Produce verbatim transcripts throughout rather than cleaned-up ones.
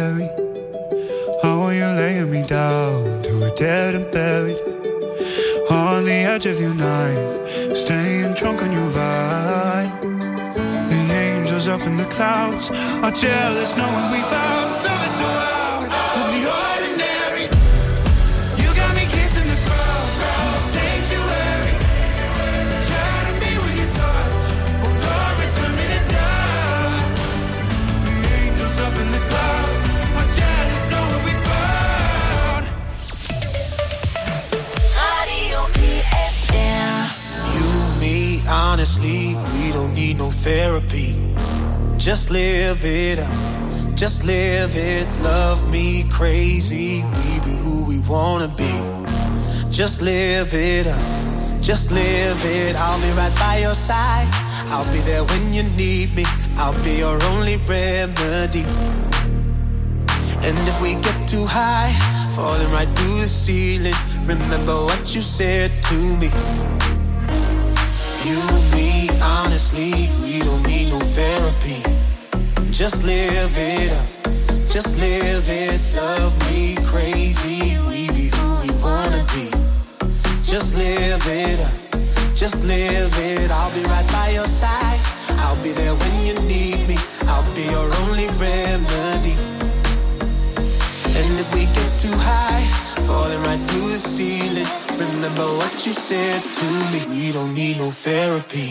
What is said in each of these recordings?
scary. How are you laying me down to a dead and buried? On the edge of your knife, staying drunk on your vine. The angels up in the clouds are jealous knowing we found service around of the ordinary. You got me kissing the ground in the sanctuary. Shatter me with your touch, oh Lord, return me to dust. The angels up in the clouds are jealous knowing we found Radio P S R. You, me, honestly, we don't need no therapy. Just live it up, just live it. Love me crazy, we be who we wanna be. Just live it up, just live it. I'll be right by your side, I'll be there when you need me. I'll be your only remedy. And if we get too high, falling right through the ceiling, remember what you said to me. You, me, honestly, we don't need no therapy. Just live it up, just live it. Love me crazy, we be who we wanna be. Just live it up, just live it. I'll be right by your side, I'll be there when you need me. I'll be your only remedy. And if we get too high, falling right through the ceiling, remember what you said to me. We don't need no therapy.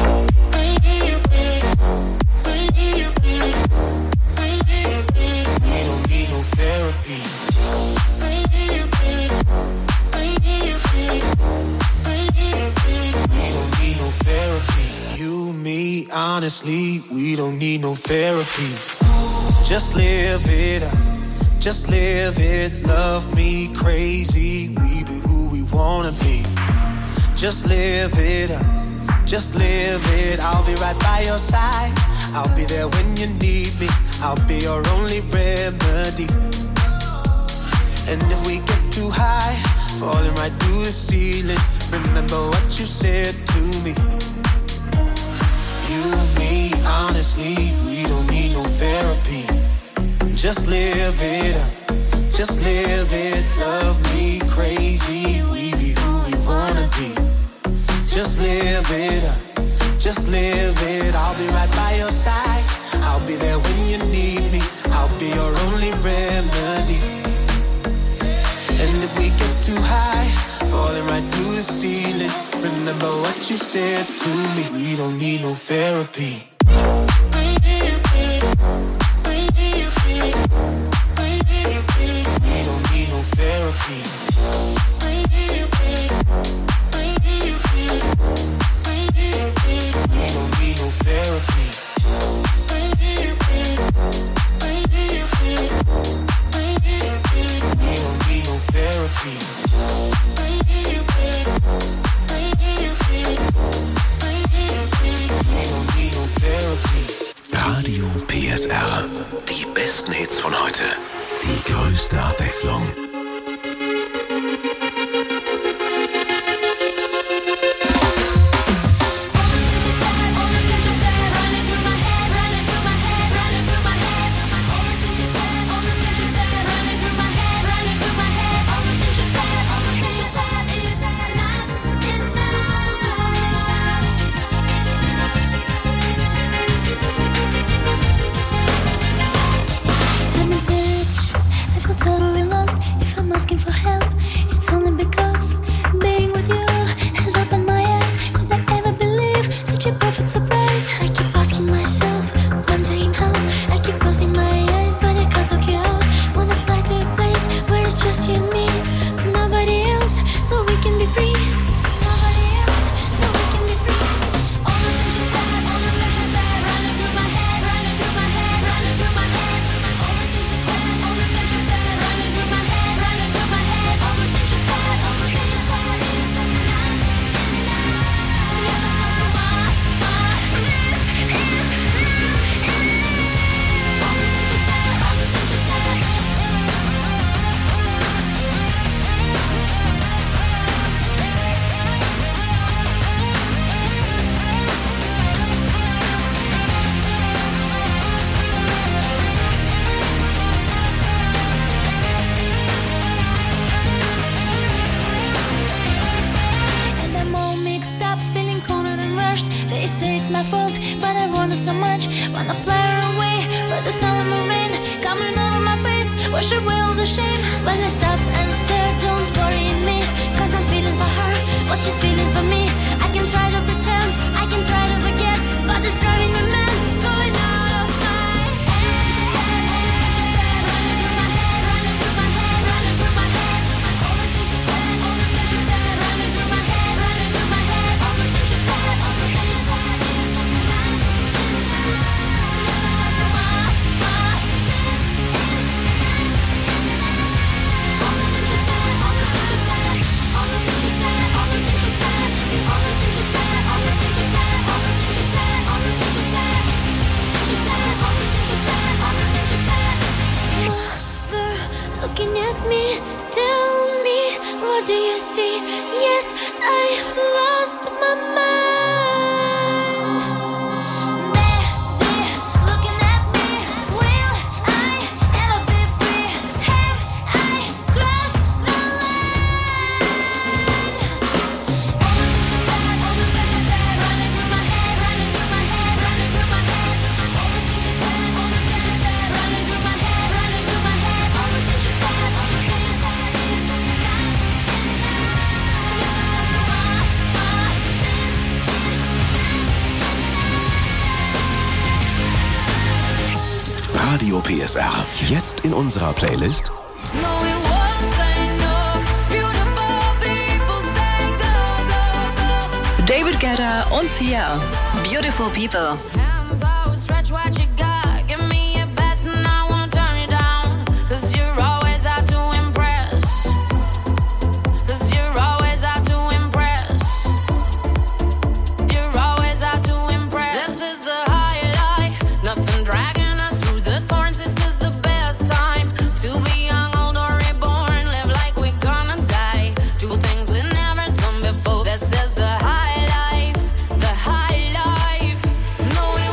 We don't need no therapy. We don't need no therapy. You, me, honestly, we don't need no therapy. Just live it up, just live it. Love me crazy, we be who we wanna be. Just live it up, just live it. I'll be right by your side, I'll be there when you need me. I'll be your only remedy. And if we get too high, falling right through the ceiling, remember what you said to me. You, me, honestly, we don't need no therapy. Just live it up, just live it. Love me crazy, we be who we wanna be. Just live it up, just live it. I'll be right by your side, I'll be there when you need me. I'll be your only remedy. And if we get too high, falling right through the ceiling, remember what you said to me. We don't need no therapy. We don't need no therapy. We don't need no therapy. We don't need no therapy. We don't need no therapy. Radio P S R. Die besten Hits von heute. Die größte Abwechslung. I feel totally lost. If edge, wanna flare away, but the summer rain coming over my face, wash away all the shame. When I stop and stare, don't worry me, cause I'm feeling for her, what she's feeling for me. I can try to pretend, I can try to forget, but it's driving me mad, going out of my head. Running through my head, running through my head, running through my head. All the things she said, all the things she said, running through my head, running through my head. All the things she said, all the things she said. Looking at me, tell me, what do you see? Yes, I lost my mind. Daddy, looking at me, will I ever be free? Have I crossed the line? All the things you said, all the things you said, running through my head, running through my head, running through my head. All the things you said, all the things you said, running through my head, running through my head. All the things you said, all the things you said. Radio P S R. Jetzt in unserer Playlist. David Guetta und Sia. Beautiful People. This is the high life, the high life. No, we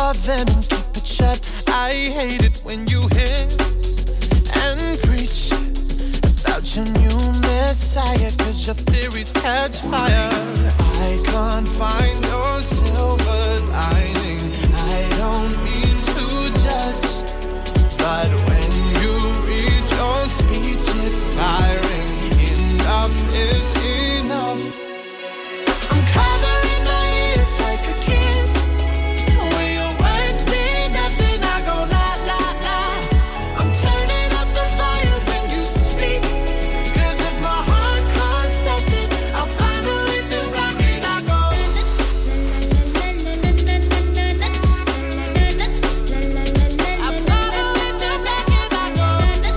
your venom, keep it shut. I hate it when you hiss and preach about your new messiah, cause your theories catch fire. I can't find your silver lining. I don't mean to judge, but when you read your speech, it's tiring. Enough is enough. I'm covering my ears like a kid. When your words mean nothing, I go la la la. I'm turning up the volume when you speak, cause if my heart can't stop it, I'll find a way to rock it. I go I'll find a way to rock it. I go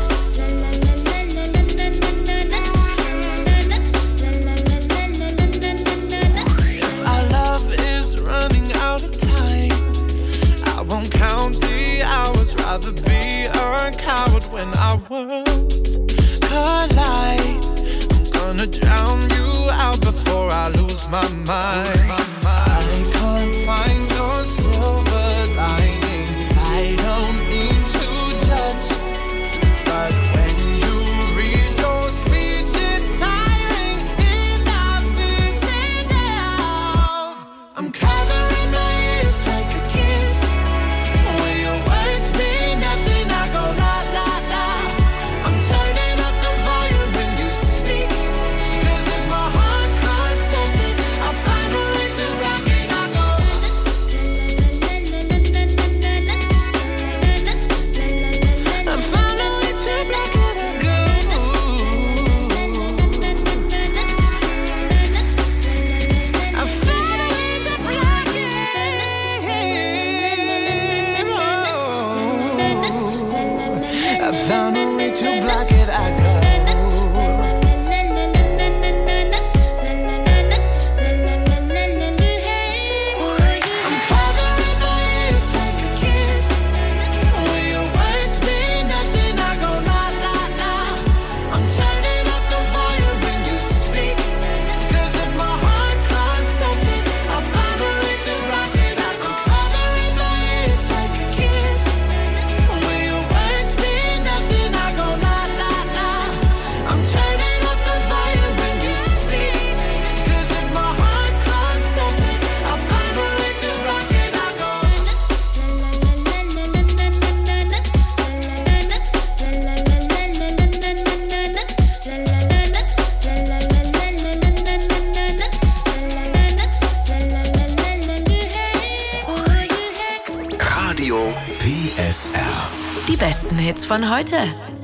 if our love is running out of time, I won't count the hours. Rather be a coward when our worlds collide. I'm gonna drown you out before I lose my mind. I can't find your silver lining. I don't mean to judge, but when you read your speech, it's tiring. Enough is enough. I'm covering my ears like a kid. When your words mean nothing, I go la la la. I'm turning up the volume when you speak, cause if my heart can't stop it, I'll find a way to rock it. I go I found a way to rock it. I go I found a way to rock it. I found a way to block it. I go. I'm covering my ears like a kid. When your words mean nothing, I go la la la. I'm turning up the volume when you speak, cause if my heart can't stop it, I'll find a way to rock it. I go covering my ears like a kid. When your words mean nothing, I go la la la. I'm turning up the volume when you speak, cause if my heart can't stop it, I'll find a way to rock it. I go Radio P S R. Die besten Hits von heute.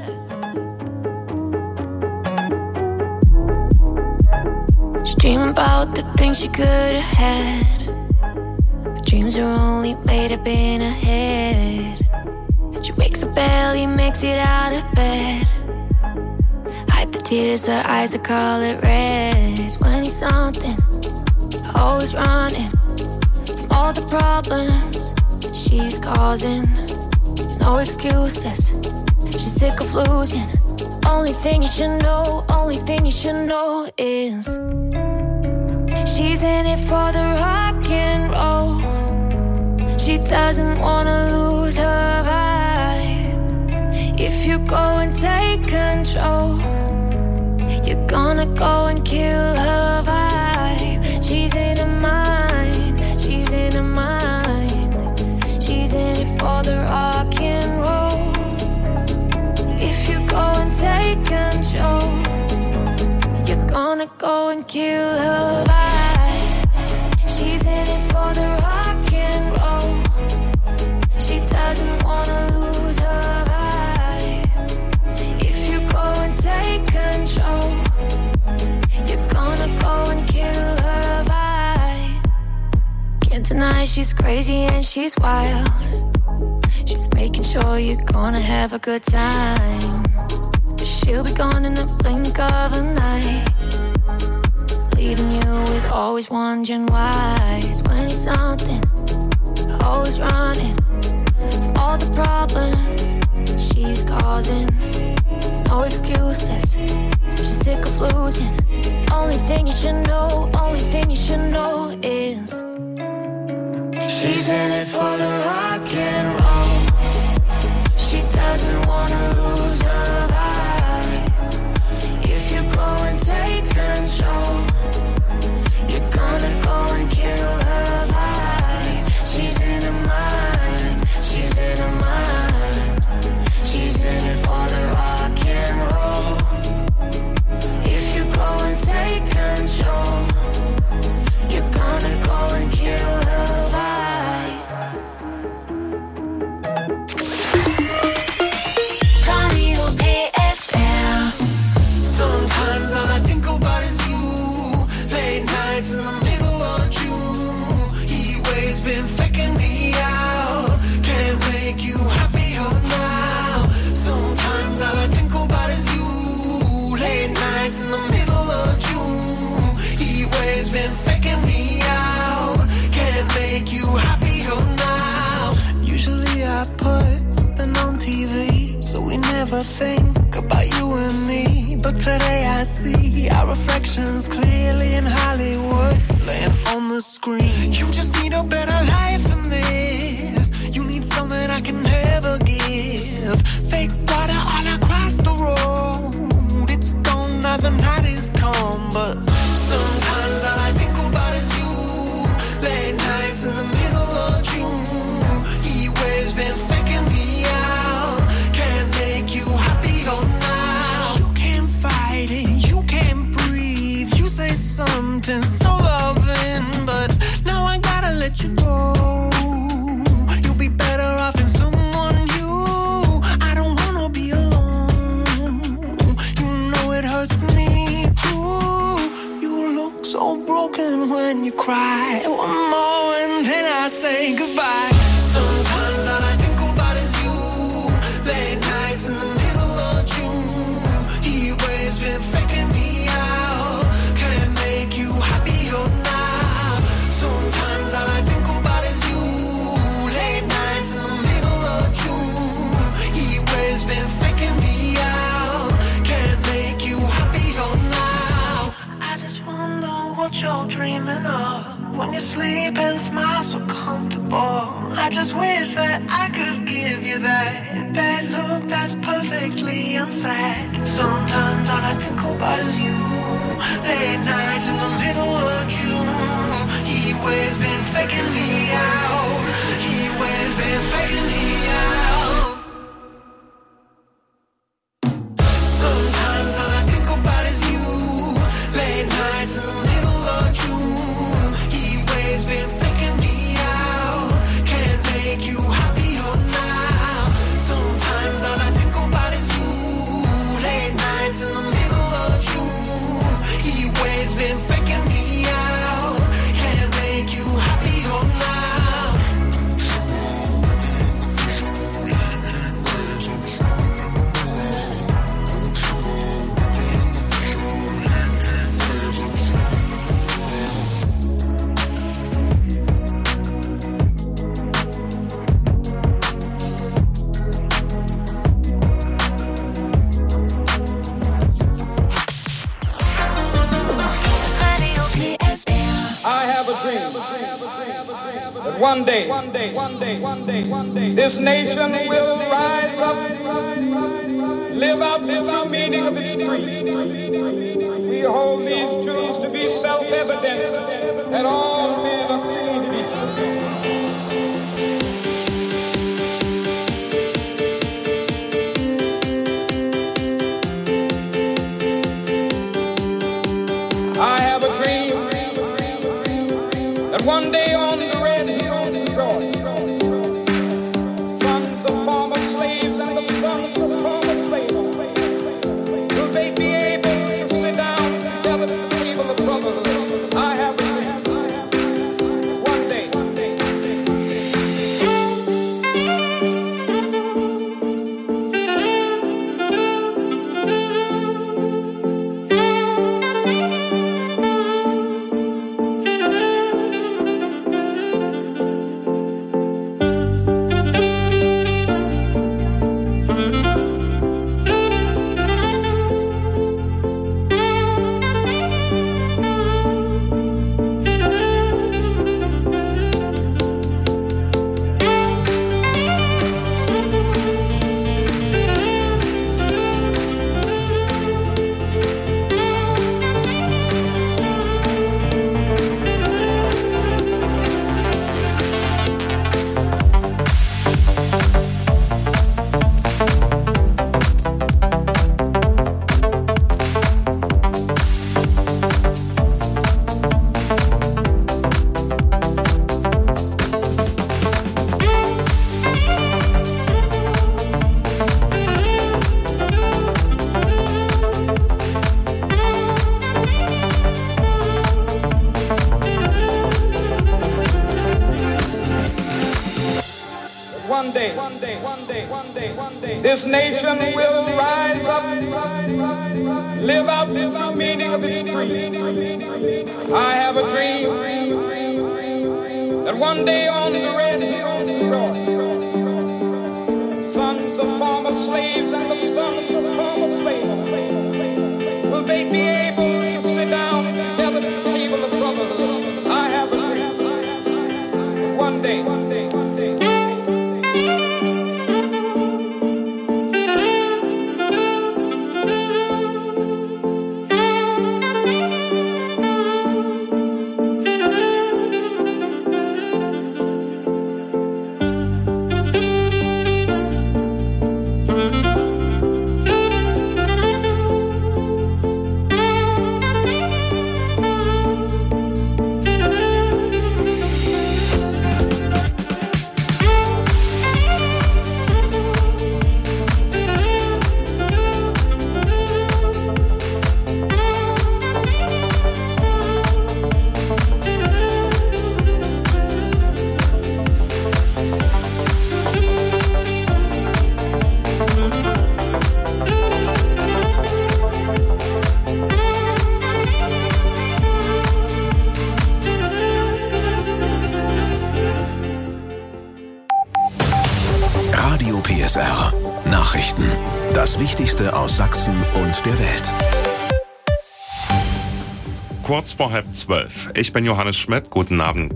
She dream about the things she could have had, but dreams are only made up in her head. She wakes up early, makes it out of bed, hide the tears, her eyes are color red. It's twenty something, always running from all the problems she's causing. No excuses, she's sick of losing. Only thing you should know, only thing you should know is she's in it for the rock and roll. She doesn't wanna lose her vibe. If you go and take control, you're gonna go and kill her vibe. She's in her mind, she's in her mind. She's in it for the rock and roll. If you go and take control, you're gonna go and kill her vibe. She's in it for the rock and roll. She doesn't wanna lose her vibe. If you go and take control, you're gonna go and kill her vibe. Can't deny she's crazy and she's wild. She's making sure you're gonna have a good time. But she'll be gone in the blink of an eye, leaving you with always wondering why. It's twenty something, always running from all the problems she's causing. No excuses, she's sick of losing. Only thing you should know, only thing you should know is she's in it for the ride. never think about you and me, but today I see our reflections clearly in Hollywood, laying on the screen. You just need a better life than this. You need something I can never give. Fake water all across the road. It's gone now, the night is come, but sometimes all I think about is you. Late nights in the middle of June. He waves been faking me out. Can't make you happier now. You can't fight it, you can't breathe. You say something so loving, but now I gotta let you go. You'll be better off in someone new. I don't wanna be alone. You know it hurts me too. You look so broken when you cry. One more and then I say goodbye. Sometimes all I think about is you. Late nights in the middle of June. He waves been faking me out. Can't make you happier now. Sometimes all I think about is you. Late nights in the middle of June. He waves been faking me out. Can't make you happier now. I just wonder what you're dreaming of. When you sleep and smile so comfortable. I just wish that I could give you that that look that's perfectly unsaid. Sometimes all I think about is you. Late nights in the middle of June. He waves been faking me out. He waves been faking me out. Sometimes all I think about is you. Late nights in the middle of June. He waves been faking me out. Can't make you happier now. Sometimes all I think about is you. Late nights in the middle of June. He waves been faking me out. Can't make you happier now. I have a dream that one day, one day, one day, one day, one day, this nation will rise up, live out the true meaning of its creed. We hold these truths to be self-evident that all men are created equal. I have a dream that one day on the red hills of Georgia, sons of former slaves and the sons of former slaves, will they be able to sit down together at the table of brotherhood? I have a dream. One day, one day. This nation will rise up, live out the true meaning of its creed. I have a dream that one day on the red hills of Georgia, sons of former slaves and the sons of former slaves, will they be able to sit down together at the table of brothers? I have a dream. One day, one day, one day. P S R Nachrichten. Das Wichtigste aus Sachsen und der Welt. Kurz vor halb zwölf. Ich bin Johannes Schmidt. Guten Abend.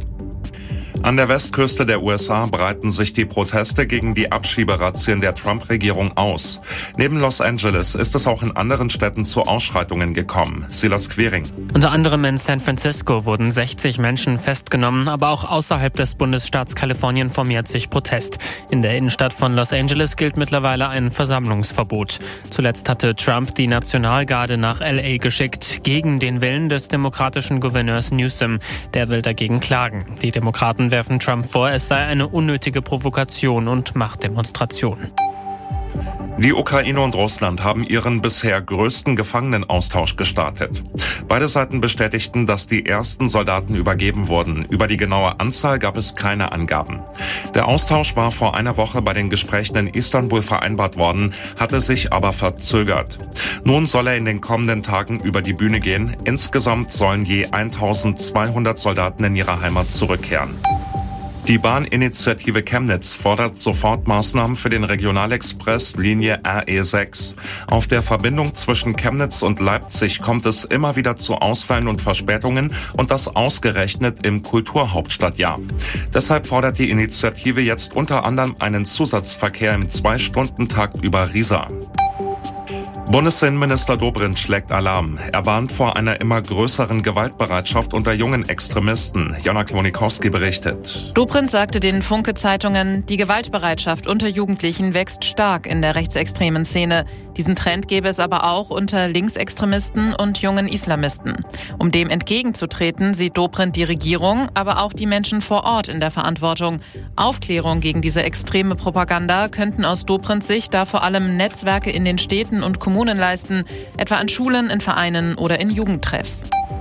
An der Westküste der U S A breiten sich die Proteste gegen die Abschieberazzien der Trump-Regierung aus. Neben Los Angeles ist es auch in anderen Städten zu Ausschreitungen gekommen. Silas Quering. Unter anderem in San Francisco wurden sechzig Menschen festgenommen, aber auch außerhalb des Bundesstaats Kalifornien formiert sich Protest. In der Innenstadt von Los Angeles gilt mittlerweile ein Versammlungsverbot. Zuletzt hatte Trump die Nationalgarde nach L A geschickt, gegen den Willen des demokratischen Gouverneurs Newsom. Der will dagegen klagen. Die Demokraten werfen Trump vor, es sei eine unnötige Provokation und Machtdemonstration. Die Ukraine und Russland haben ihren bisher größten Gefangenenaustausch gestartet. Beide Seiten bestätigten, dass die ersten Soldaten übergeben wurden. Über die genaue Anzahl gab es keine Angaben. Der Austausch war vor einer Woche bei den Gesprächen in Istanbul vereinbart worden, hatte sich aber verzögert. Nun soll er in den kommenden Tagen über die Bühne gehen. Insgesamt sollen je eintausendzweihundert Soldaten in ihre Heimat zurückkehren. Die Bahninitiative Chemnitz fordert Sofortmaßnahmen für den Regionalexpress Linie R E sechs. Auf der Verbindung zwischen Chemnitz und Leipzig kommt es immer wieder zu Ausfällen und Verspätungen und das ausgerechnet im Kulturhauptstadtjahr. Deshalb fordert die Initiative jetzt unter anderem einen Zusatzverkehr im Zwei-Stunden-Takt über Riesa. Bundesinnenminister Dobrindt schlägt Alarm. Er warnt vor einer immer größeren Gewaltbereitschaft unter jungen Extremisten. Jana Klonikowski berichtet. Dobrindt sagte den Funke-Zeitungen, die Gewaltbereitschaft unter Jugendlichen wächst stark in der rechtsextremen Szene. Diesen Trend gäbe es aber auch unter Linksextremisten und jungen Islamisten. Um dem entgegenzutreten, sieht Dobrindt die Regierung, aber auch die Menschen vor Ort in der Verantwortung. Aufklärung gegen diese extreme Propaganda könnten aus Dobrindts Sicht da vor allem Netzwerke in den Städten und Kommunen leisten, etwa an Schulen, in Vereinen oder in Jugendtreffs.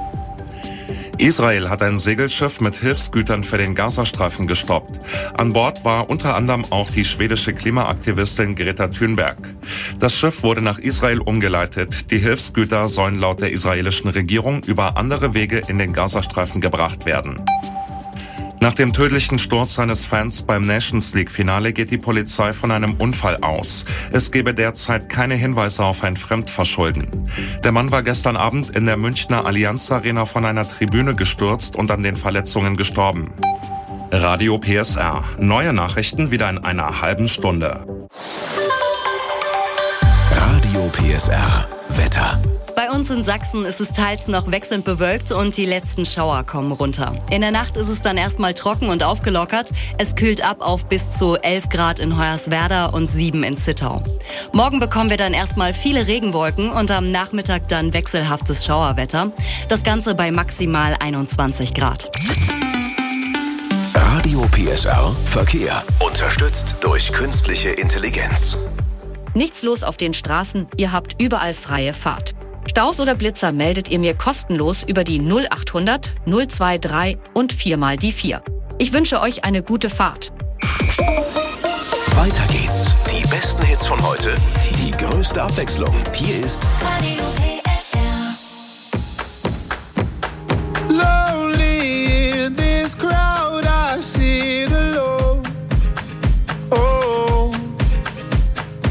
Israel hat ein Segelschiff mit Hilfsgütern für den Gazastreifen gestoppt. An Bord war unter anderem auch die schwedische Klimaaktivistin Greta Thunberg. Das Schiff wurde nach Israel umgeleitet. Die Hilfsgüter sollen laut der israelischen Regierung über andere Wege in den Gazastreifen gebracht werden. Nach dem tödlichen Sturz seines Fans beim Nations League-Finale geht die Polizei von einem Unfall aus. Es gebe derzeit keine Hinweise auf ein Fremdverschulden. Der Mann war gestern Abend in der Münchner Allianz Arena von einer Tribüne gestürzt und an den Verletzungen gestorben. Radio P S R. Neue Nachrichten wieder in einer halben Stunde. Radio P S R. Wetter. Bei uns in Sachsen ist es teils noch wechselnd bewölkt und die letzten Schauer kommen runter. In der Nacht ist es dann erstmal trocken und aufgelockert. Es kühlt ab auf bis zu elf Grad in Hoyerswerda und sieben in Zittau. Morgen bekommen wir dann erstmal viele Regenwolken und am Nachmittag dann wechselhaftes Schauerwetter. Das Ganze bei maximal einundzwanzig Grad. Radio P S R Verkehr. Unterstützt durch künstliche Intelligenz. Nichts los auf den Straßen, ihr habt überall freie Fahrt. Staus oder Blitzer meldet ihr mir kostenlos über die null achthundert null drei drei und viermal die vier. Ich wünsche euch eine gute Fahrt. Weiter geht's. Die besten Hits von heute, die größte Abwechslung. Hier ist Radio P S R. Lonely in this crowd, I sit alone. Oh,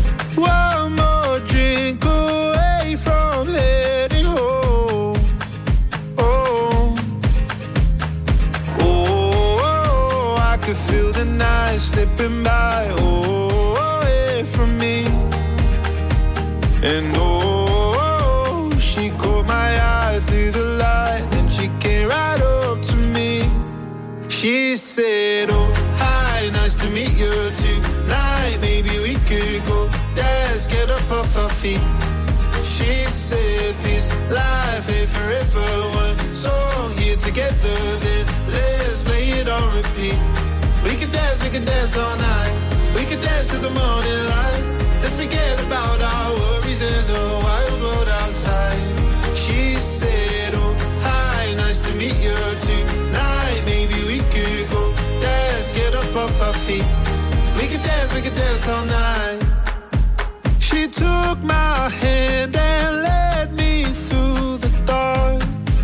feet. She said this life ain't forever. One song here together, then let's play it on repeat. We could dance, we could dance all night. We could dance to the morning light. Let's forget about our worries in the wild world outside. She said, oh, hi, nice to meet you tonight. Maybe we could go dance, get up off our feet. We could dance, we could dance all night. She took my hand and led me through the dark.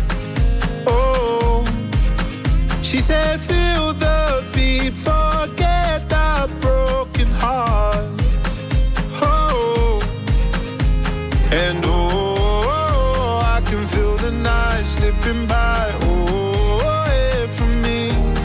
Oh, she said, feel the beat, forget that broken heart. Oh, and oh, I can feel the night slipping by. Oh, away from me.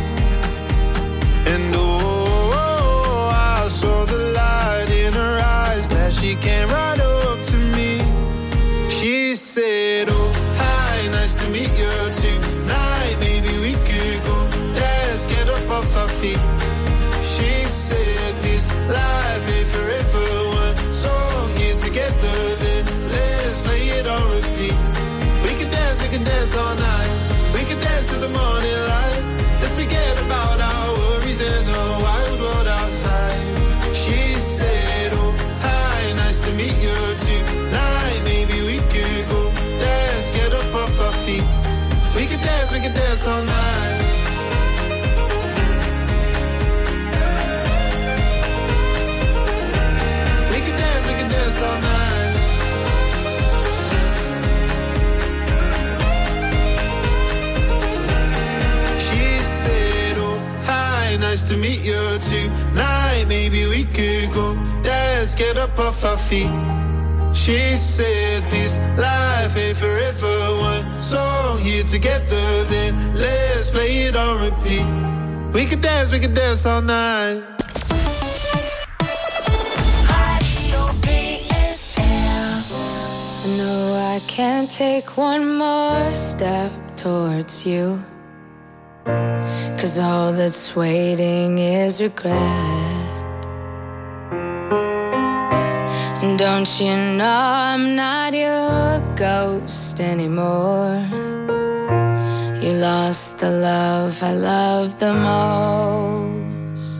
And oh, I saw the light in her eyes. Glad she came right up to me. She said, oh, hi, nice to meet you tonight. Maybe we could go dance, get up off our feet. She said this life ain't forever. One song here together, then let's play it on repeat. We can dance, we can dance all night. We can dance to the morning light. Let's forget about our worries in the wild world outside. She said, oh, hi, nice to meet you tonight. Maybe we could go dance, get up off our feet. We can dance, we can dance all night. We can dance, we can dance all night. She said, oh, hi, nice to meet you tonight. Maybe we could go dance, get up off our feet. She said this life ain't forever. One song here together, then let's play it on repeat. We could dance, we could dance all night. I know I can't take one more step towards you, 'cause all that's waiting is regret. And don't you know I'm not your ghost anymore? You lost the love I loved the most.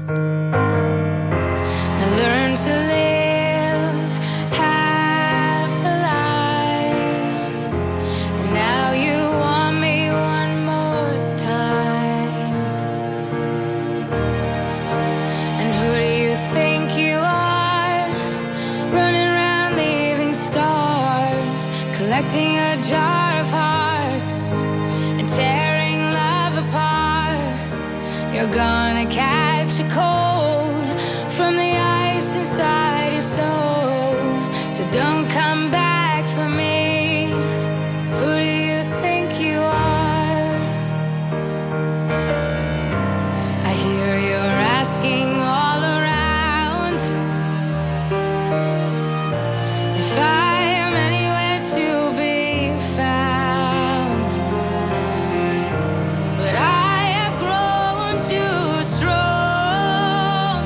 I learned to live half alive, and now you want me one more time. And who do you think you are, running around leaving scars, collecting a jar of hearts and tearing love apart? You're gonna catch a cold from the ice inside your soul, so don't come back for me. Who do you think you are? I hear you're asking all around if I am anywhere to be found, but I have grown too strong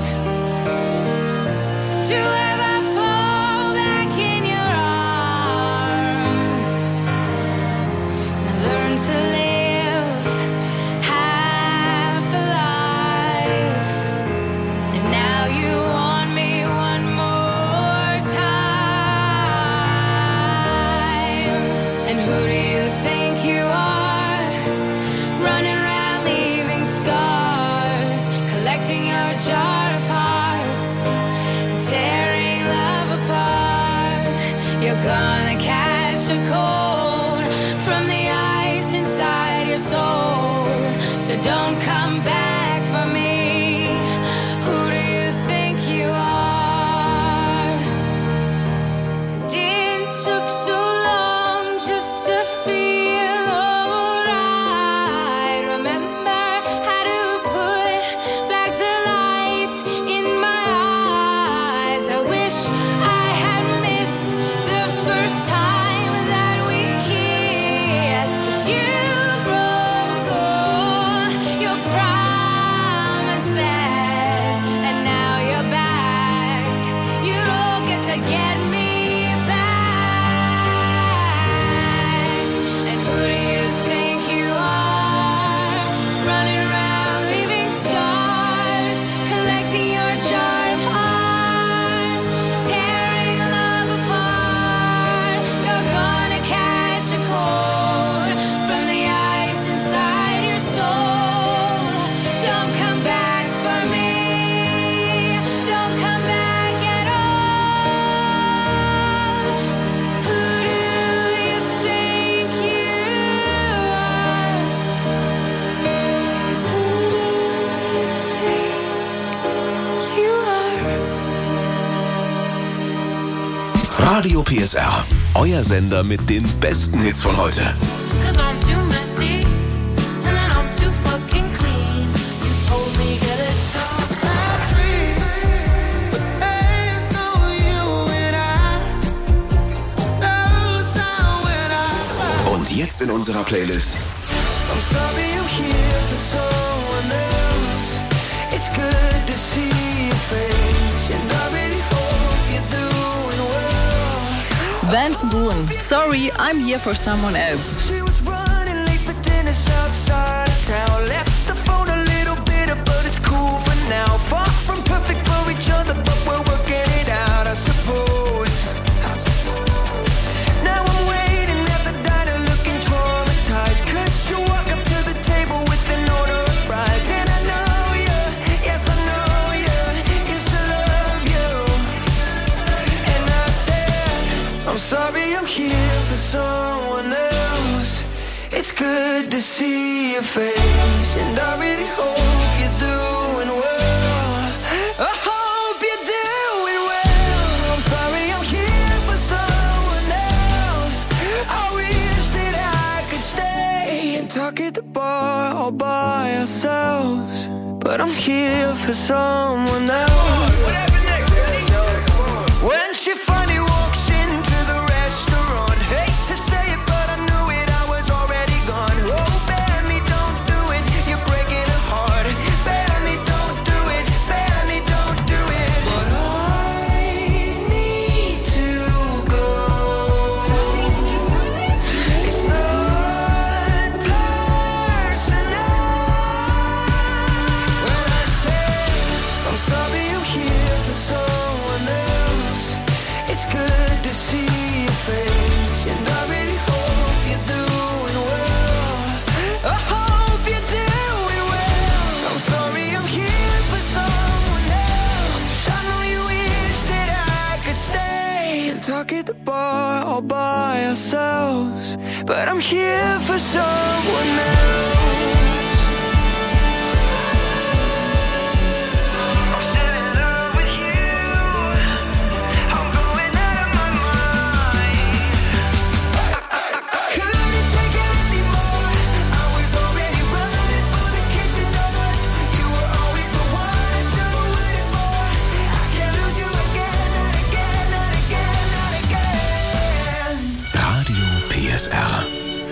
to ever fall back in your arms. And I learned to live half alive, and now you want me one more time. And who do you think you are, running around leaving scars, collecting your jar of hearts and tearing love apart? You're gonna catch a cold from the ice inside your soul, so don't come back for me. Who do you think you are? And it took so long just to feel alright. Remember how to put back the light in my eyes. I wish I had missed the first time that we kissed, 'cause you broke all your promises, and now you're back. You don't get to get me back. Radio P S R, euer Sender mit den besten Hits von heute. Und jetzt in unserer Playlist Vance Boone, Sorry, I'm Here for Someone Else. She was running late for dinner outside of town. Left the phone a little bitter, but it's cool for now. Far from perfect for each other, but we're working it out, I suppose. Now I'm waiting at the diner looking traumatized, 'cause she'll walk up to the table with an order of fries. And I know you, yes I know you, used to love you. And I said, I'm sorry I'm here for someone else. It's good to see your face, and I really hope you're doing well. I hope you're doing well. I'm sorry I'm here for someone else. I wish that I could stay and talk at the bar all by ourselves, but I'm here for someone else. What happened next? When she finally walks into the restaurant, hate to say it, but I knew it, I was already gone. Oh, Benny, don't do it, you're breaking her heart. Benny, don't do it, Benny, don't do it. But I need to go. It's not personal. When I say I'm sorry I'm here for someone else, it's good to see your face, and I really hope you're doing well. I hope you're doing well. I'm sorry I'm here for someone else. I know you wish that I could stay and talk at the bar all by ourselves, but I'm here for someone else. I'm still in love with you. I'm going out of my mind. I couldn't take it anymore. I was already running for the kitchen doors. You were always the one I should have waited for. I can't lose you again, not again, not again, not again. Radio P S R.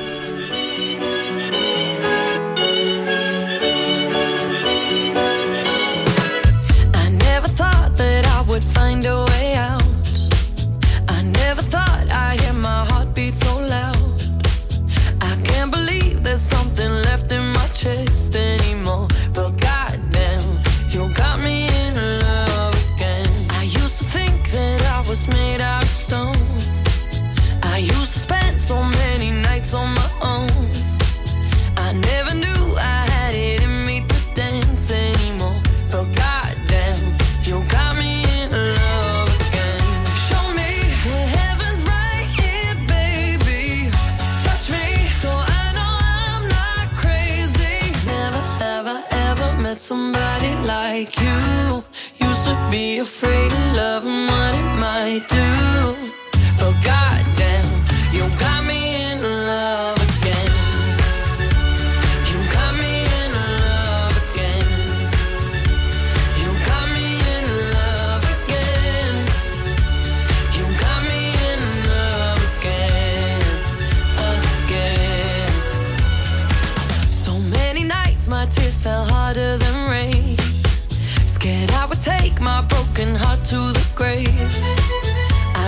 I never thought that I would find a way out. I never thought I'd hear my heartbeat so loud. I can't believe there's something left in my chest anymore. But goddamn, you got me in love again. I used to think that I was made out of stone. I used to spend so many nights on my own. I never knew I had it in me to dance anymore. But goddamn, you got me in love again. Show me the heavens right here, baby. Touch me so I know I'm not crazy. Never have I ever met somebody like you. Used to be afraid of love and what it might do. But goddamn, you got me in love again. You got me in love again. You got me in love again. You got me in love again, again. So many nights my tears fell harder than rain. Scared I would take my broken heart to the grave. I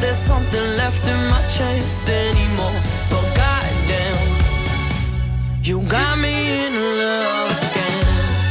there's something left in my chest anymore. But goddamn, you got me in love again.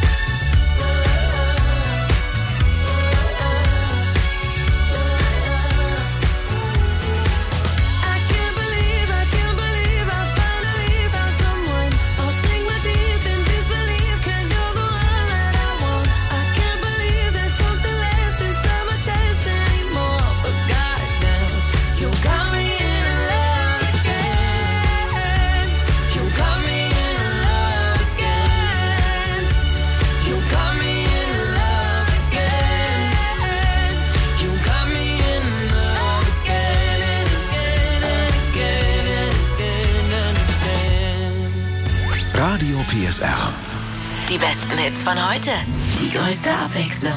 I can't believe, I can't believe I finally found someone. I'll sink my teeth in disbelief, 'cause you're the one that I want. I can't believe there's something left inside my chest anymore. But goddamn, you got me in love again. You got me in love again. You got me in love again. You got me in love again and again and again and again and again. Radio P S R. Die besten Hits von heute. Die größte Abwechslung.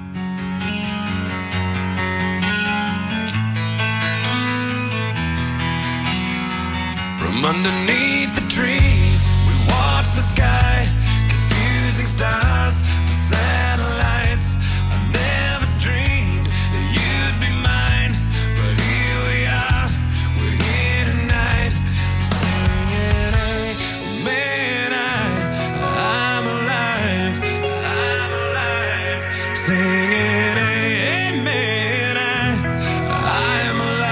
From underneath the trees, we watch the sky, confusing stars for satellites. I never dreamed that you'd be mine, but here we are, we're here tonight, singing, amen, I, I'm alive, I'm alive, singing, amen, I, I'm alive.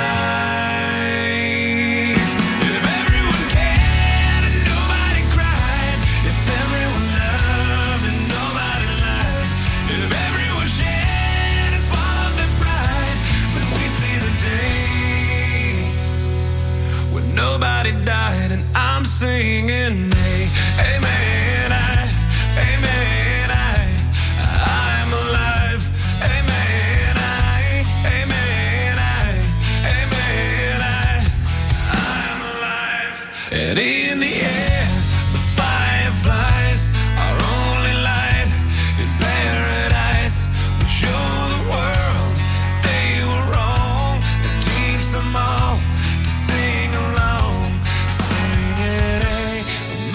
If everyone cared and nobody cried, if everyone loved and nobody lied, if everyone shared and swallowed their pride, then we'd see the day when nobody died. And I'm singing, amen, I, amen, I, I'm alive, amen, I, amen, I, amen, I, I'm alive. And in the air, the fireflies, our only light in paradise. We show the world they were wrong and teach them all to sing along, singing,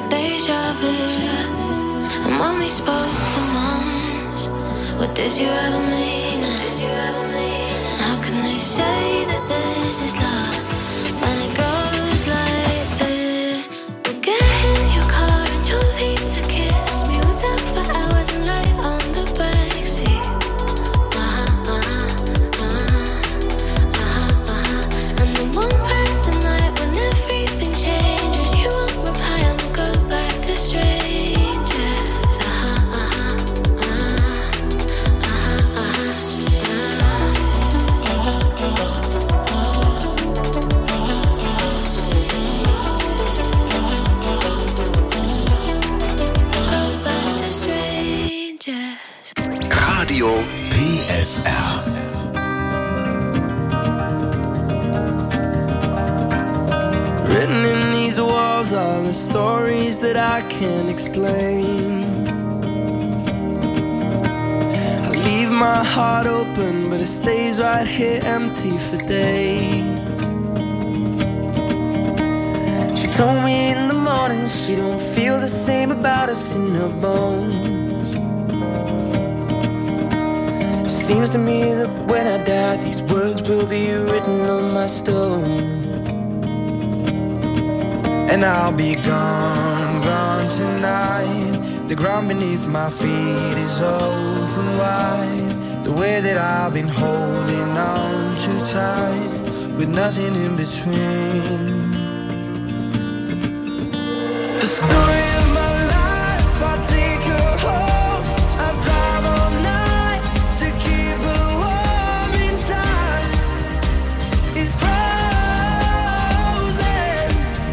like deja vu. And when we spoke for months, what did you ever mean? And how can they say that this is love when it goes like this? We get in your car and you leave to kiss me. We talk for hours and lie on the backseat. Uh-huh, uh-huh, uh-huh, uh-huh, uh-huh. And then one bright the night when everything changes, you won't reply and we'll go back to strangers. Uh-huh, uh-huh, uh-huh, uh-huh, go back to strangers. Radio P S R. Written in these walls are the stories that I can't explain. I leave my heart open, but it stays right here empty for days. She told me in the morning she don't feel the same about us in her bones. Seems to me that when I die, these words will be written on my stone. And I'll be gone, gone tonight. The ground beneath my feet is open wide. The way that I've been holding on too tight, with nothing in between. The story of my life, I take her home. I drive all night to keep her warm in time. It's frozen.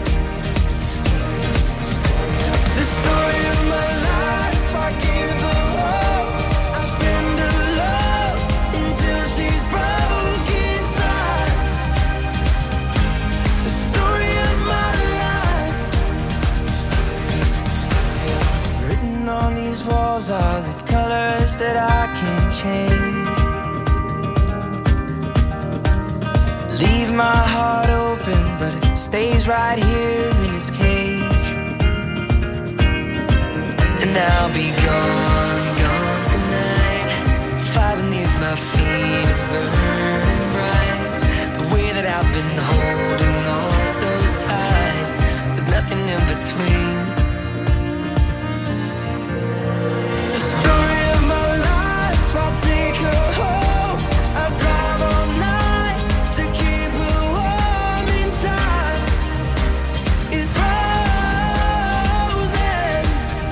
The story of my life, I give her hope. I spend her love until she's broke inside. The story of my life. Written on these walls are the colors that I can't change. Leave my heart open, but it stays right here in its cage. And I'll be gone, gone tonight. Fire beneath my feet is burning bright. The way that I've been holding on so tight, with nothing in between. The story of my life, I'll take her home. I drive all night to keep her warm in time. It's frozen.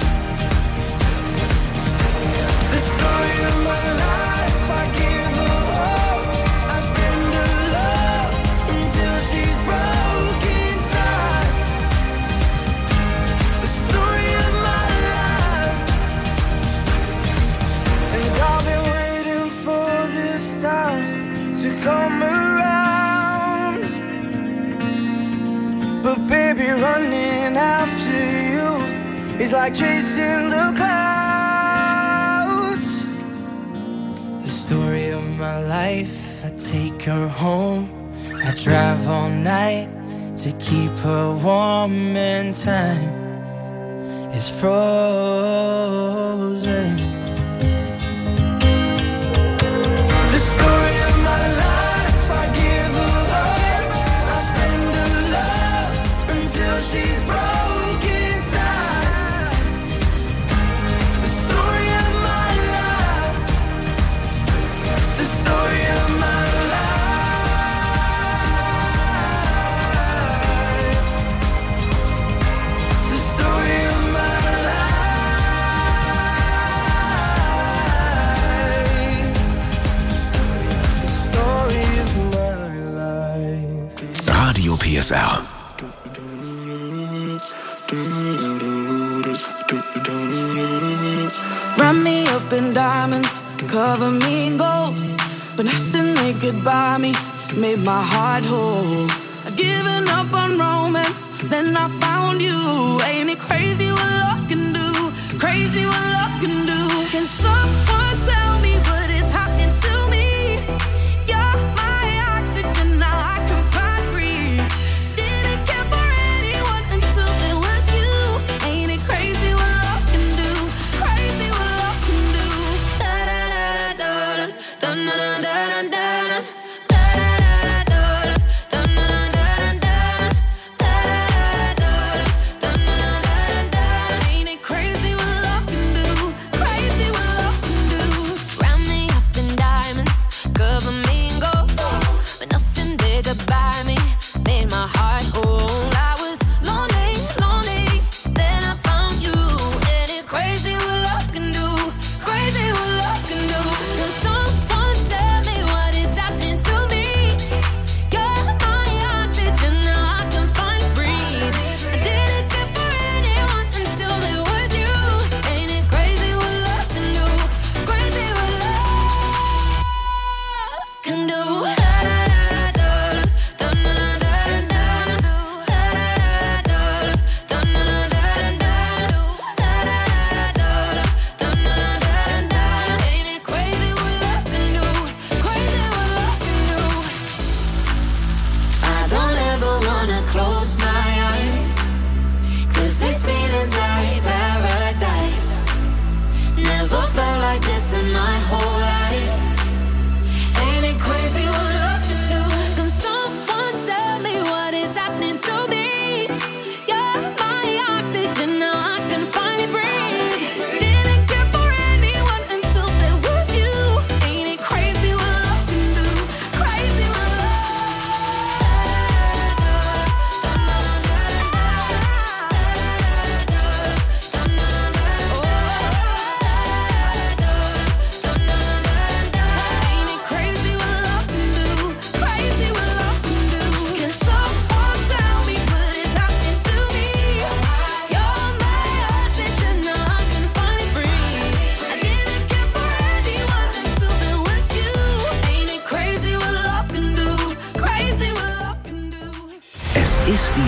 The story of my life, I give her hope. I spend her love until she's broke inside. The story of my life. And I've been waiting for this time to come around. But baby, running after you is like chasing the clouds. The story of my life, I take her home. I drive all night to keep her warm in time. It's frozen. The story of my life, I give her hope. I spend her love until she's broke inside. The story of my life. The story of my life. The story of my life. The story of my life. Radio P S R. Wrap me up in diamonds, cover me in gold, but nothing they could buy me made my heart whole. I'd given up on romance, then I found you. Ain't it crazy what love can do? Crazy what love can do. Can someone tell me what is happening to me? You're my oxygen, now I can find breathe. Didn't care for anyone until it was you. And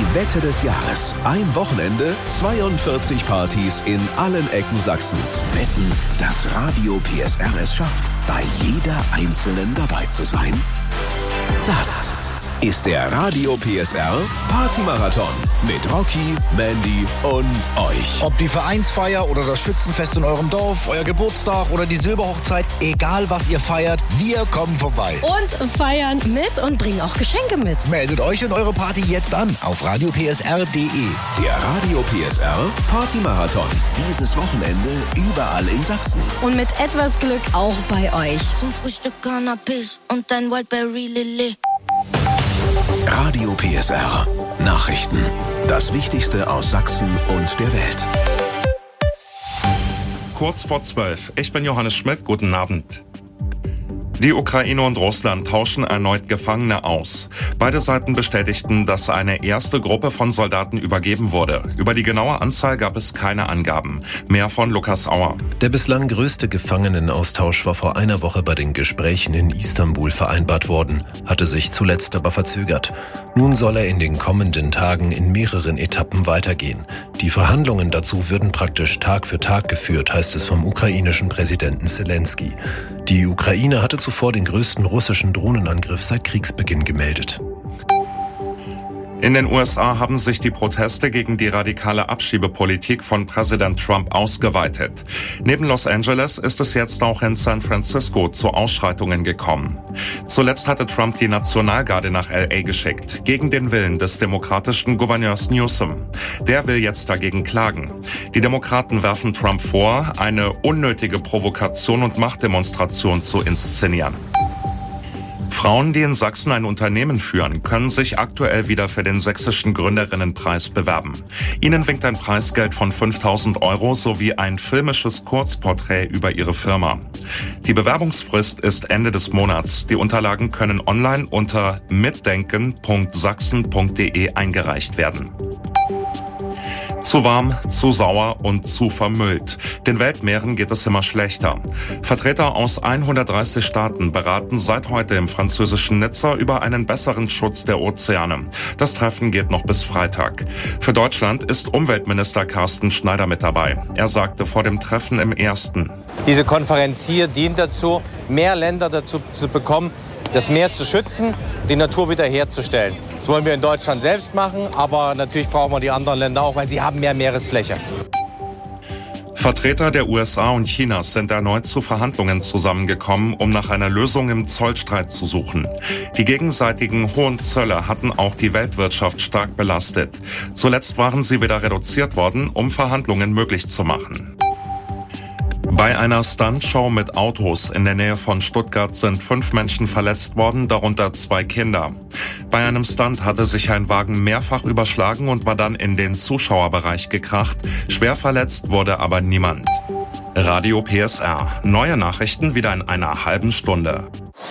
Wette des Jahres. Ein Wochenende, zweiundvierzig Partys in allen Ecken Sachsens. Wetten, dass Radio P S R es schafft, bei jeder einzelnen dabei zu sein? Das ist der Radio P S R Partymarathon mit Rocky, Mandy und euch. Ob die Vereinsfeier oder das Schützenfest in eurem Dorf, euer Geburtstag oder die Silberhochzeit, egal was ihr feiert, wir kommen vorbei. Und feiern mit und bringen auch Geschenke mit. Meldet euch und eure Party jetzt an auf radio p s r punkt d e. Der Radio P S R Partymarathon. Dieses Wochenende überall in Sachsen. Und mit etwas Glück auch bei euch. Zum Frühstück Cannabis und ein Wildberry Lilly. Radio P S R. Nachrichten. Das Wichtigste aus Sachsen und der Welt. Kurz vor zwölf. Ich bin Johannes Schmidt. Guten Abend. Die Ukraine und Russland tauschen erneut Gefangene aus. Beide Seiten bestätigten, dass eine erste Gruppe von Soldaten übergeben wurde. Über die genaue Anzahl gab es keine Angaben. Mehr von Lukas Auer. Der bislang größte Gefangenenaustausch war vor einer Woche bei den Gesprächen in Istanbul vereinbart worden, hatte sich zuletzt aber verzögert. Nun soll er in den kommenden Tagen in mehreren Etappen weitergehen. Die Verhandlungen dazu würden praktisch Tag für Tag geführt, heißt es vom ukrainischen Präsidenten Zelensky. Die Ukraine hatte zuvor den größten russischen Drohnenangriff seit Kriegsbeginn gemeldet. In den U S A haben sich die Proteste gegen die radikale Abschiebepolitik von Präsident Trump ausgeweitet. Neben Los Angeles ist es jetzt auch in San Francisco zu Ausschreitungen gekommen. Zuletzt hatte Trump die Nationalgarde nach L A geschickt, gegen den Willen des demokratischen Gouverneurs Newsom. Der will jetzt dagegen klagen. Die Demokraten werfen Trump vor, eine unnötige Provokation und Machtdemonstration zu inszenieren. Frauen, die in Sachsen ein Unternehmen führen, können sich aktuell wieder für den sächsischen Gründerinnenpreis bewerben. Ihnen winkt ein Preisgeld von fünftausend Euro sowie ein filmisches Kurzporträt über ihre Firma. Die Bewerbungsfrist ist Ende des Monats. Die Unterlagen können online unter mitdenken punkt sachsen punkt d e eingereicht werden. Zu warm, zu sauer und zu vermüllt. Den Weltmeeren geht es immer schlechter. Vertreter aus hundertdreißig Staaten beraten seit heute im französischen Nizza über einen besseren Schutz der Ozeane. Das Treffen geht noch bis Freitag. Für Deutschland ist Umweltminister Carsten Schneider mit dabei. Er sagte vor dem Treffen im Ersten: Diese Konferenz hier dient dazu, mehr Länder dazu zu bekommen, das Meer zu schützen, die Natur wiederherzustellen. Das wollen wir in Deutschland selbst machen, aber natürlich brauchen wir die anderen Länder auch, weil sie haben mehr Meeresfläche. Vertreter der U S A und Chinas sind erneut zu Verhandlungen zusammengekommen, um nach einer Lösung im Zollstreit zu suchen. Die gegenseitigen hohen Zölle hatten auch die Weltwirtschaft stark belastet. Zuletzt waren sie wieder reduziert worden, um Verhandlungen möglich zu machen. Bei einer Stuntshow mit Autos in der Nähe von Stuttgart sind fünf Menschen verletzt worden, darunter zwei Kinder. Bei einem Stunt hatte sich ein Wagen mehrfach überschlagen und war dann in den Zuschauerbereich gekracht. Schwer verletzt wurde aber niemand. Radio P S R. Neue Nachrichten wieder in einer halben Stunde.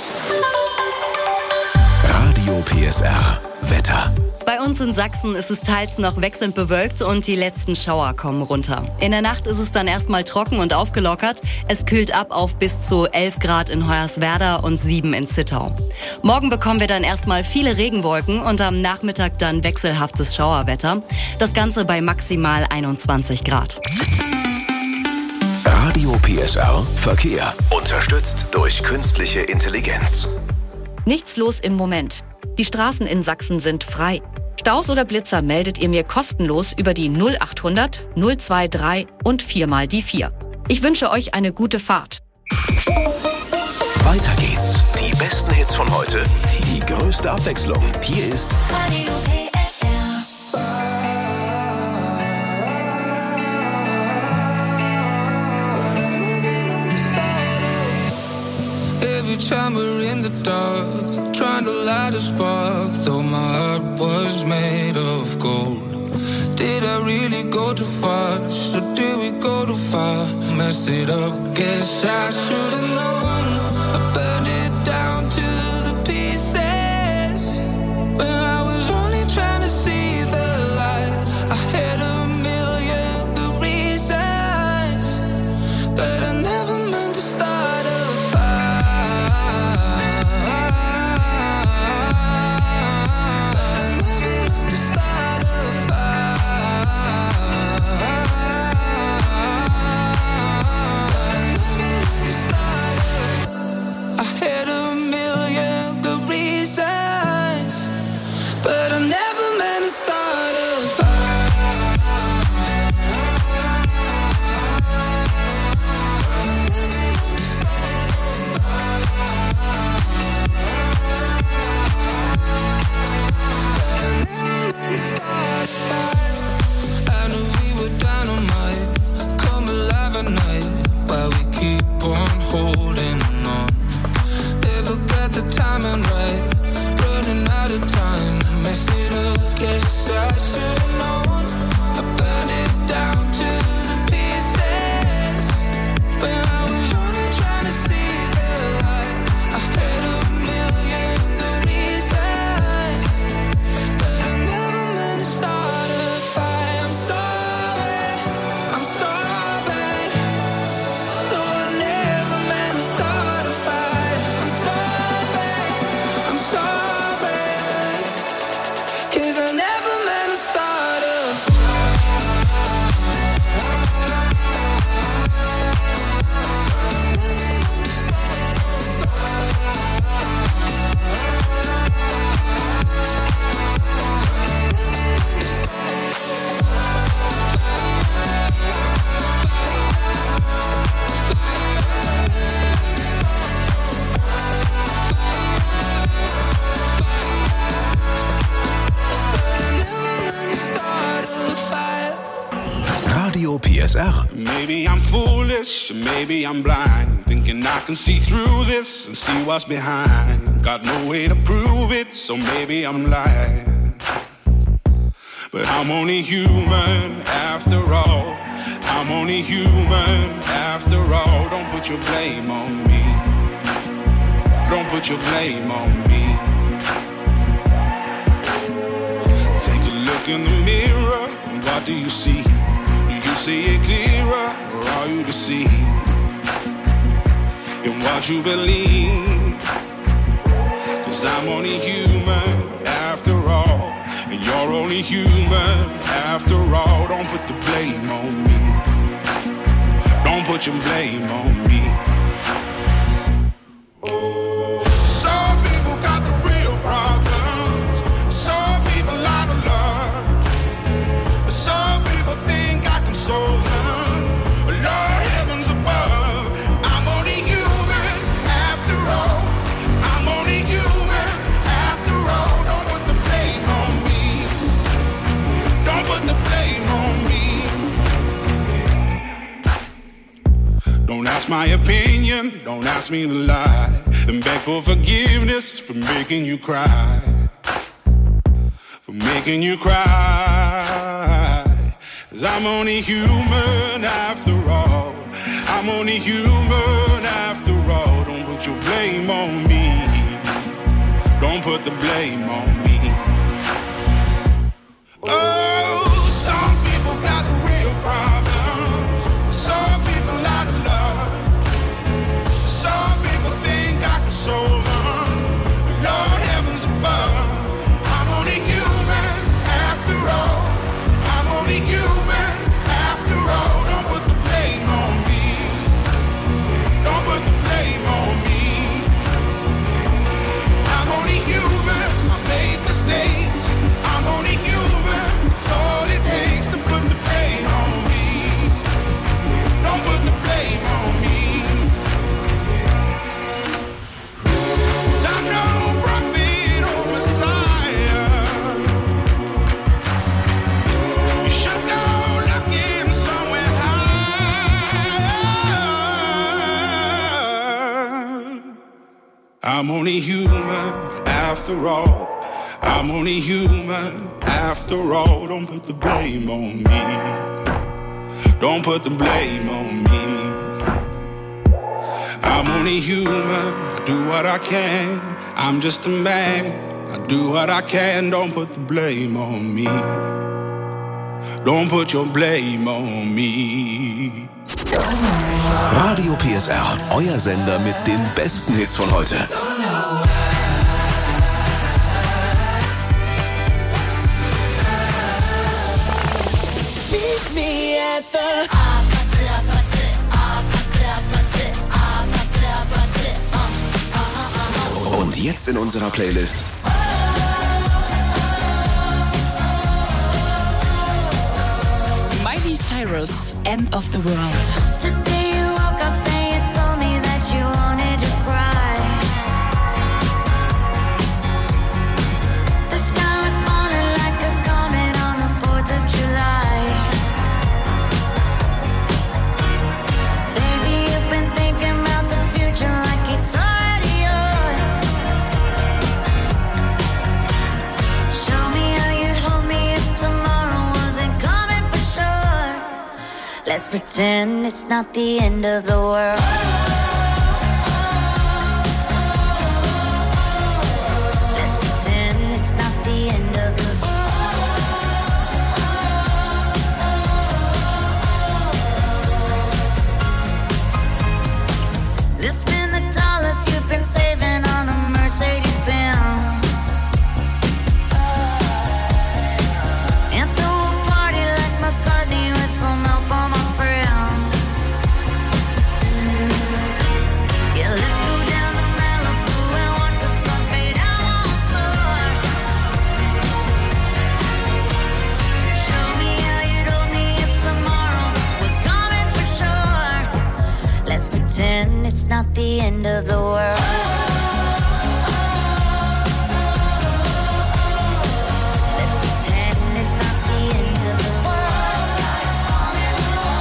Radio P S R. Wetter. Bei uns in Sachsen ist es teils noch wechselnd bewölkt und die letzten Schauer kommen runter. In der Nacht ist es dann erstmal trocken und aufgelockert. Es kühlt ab auf bis zu elf Grad in Hoyerswerda und sieben in Zittau. Morgen bekommen wir dann erstmal viele Regenwolken und am Nachmittag dann wechselhaftes Schauerwetter. Das Ganze bei maximal einundzwanzig Grad. Radio P S R Verkehr. Unterstützt durch künstliche Intelligenz. Nichts los im Moment. Die Straßen in Sachsen sind frei. Staus oder Blitzer meldet ihr mir kostenlos über die null achthundert null drei und vier mal die vier. Ich wünsche euch eine gute Fahrt. Weiter geht's. Die besten Hits von heute. Die größte Abwechslung. Hier ist Radio P S R. Every time we're in the dark, trying to light a spark, though my heart was made of gold. Did I really go too fast, or did we go too far? Messed it up, guess I should've known. I burned it down to the pieces, when I was only trying to see the light. I had a million good reasons, but I never meant to start a fire. I never meant to start a P S R. Maybe I'm foolish, maybe I'm blind, thinking I can see through this and see what's behind. Got no way to prove it, so maybe I'm lying. But I'm only human after all. I'm only human after all. Don't put your blame on me. Don't put your blame on me. Take a look in the mirror, what do you see? Do you see it clearer, or are you deceived in what you believe? 'Cause I'm only human after all, and you're only human after all. Don't put the blame on me. Don't put your blame on me. Some people got the real problems. Some people out of love. Some people think I can solve them. Lord, heavens above, I'm only human after all. I'm only human after all. Don't put the blame on me. Don't put the blame on me. Don't ask my opinion, don't ask me to lie, and beg for forgiveness for making you cry, for making you cry. 'Cause I'm only human after all. I'm only human after all. Don't put your blame on me. Don't put the blame on me. Oh, some people got the real problems. Some people out of love. Some people think I can solve them. Lord, heavens above, I'm only human after all. I'm only human after all. Don't put the blame on me. Don't put the blame on me. I'm only human. I made mistakes. I'm only human. It's all it takes to put the blame on me. Don't put the blame on me. 'Cause I'm no prophet or Messiah. You should go looking somewhere higher. I'm only human after all. I'm only human after all. Don't put the blame on me. Don't put the blame on me. I'm only human. I do what I can. I'm just a man. I do what I can. Don't put the blame on me. Don't put your blame on me. Radio P S R, euer Sender mit den besten Hits von heute. Meet me at the Und jetzt in unserer Playlist Miley Cyrus, End of the World. Today you woke up and you told me that you wanted to cry. The sky was falling like a comet on the fourth of July. Baby, you've been thinking about the future like it's already yours. Show me how you'd hold me if tomorrow wasn't coming for sure. Let's pretend it's not the end of the world. Let's pretend it's not the end of the world. Let's spend the dollars you've been saving on a Mercedes Benz. And throw a party like McCartney with some help on my friends. Yeah, let's go down to Malibu and watch the sun fade out once more. Show me how you'd hold me if tomorrow was coming for sure. Let's pretend it's not the end of the world. Let's pretend it's not the end of the world.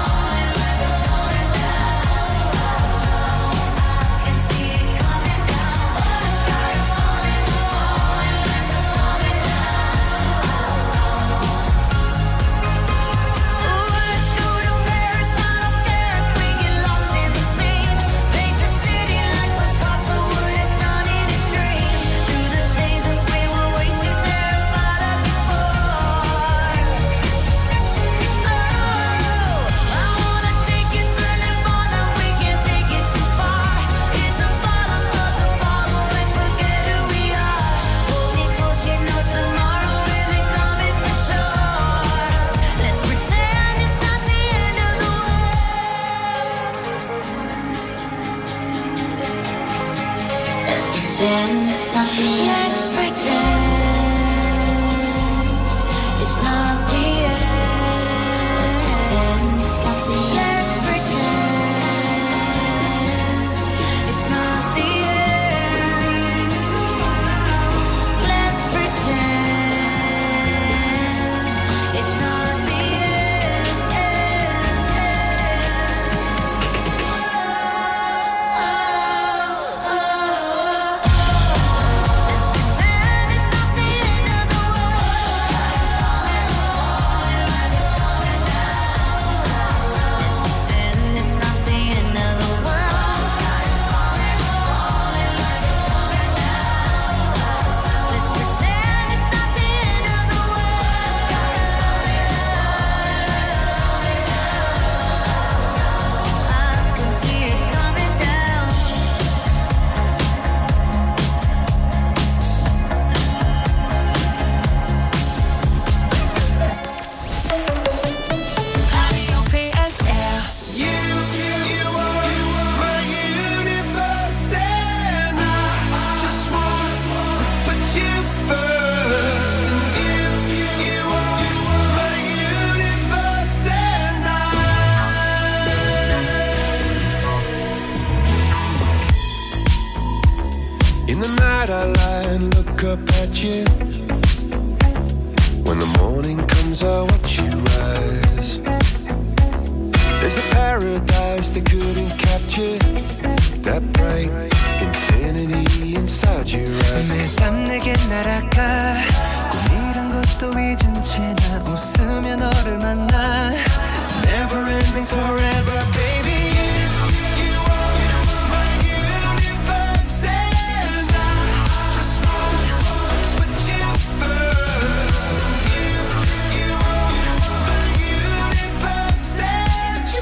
up at you. When the morning comes, I watch you rise. There's a paradise they couldn't capture. That bright infinity inside your eyes. 매일 밤 내게 날아가. 꿈이란 것도 잊은 채 나 웃으며 너를 만나. Never ending forever.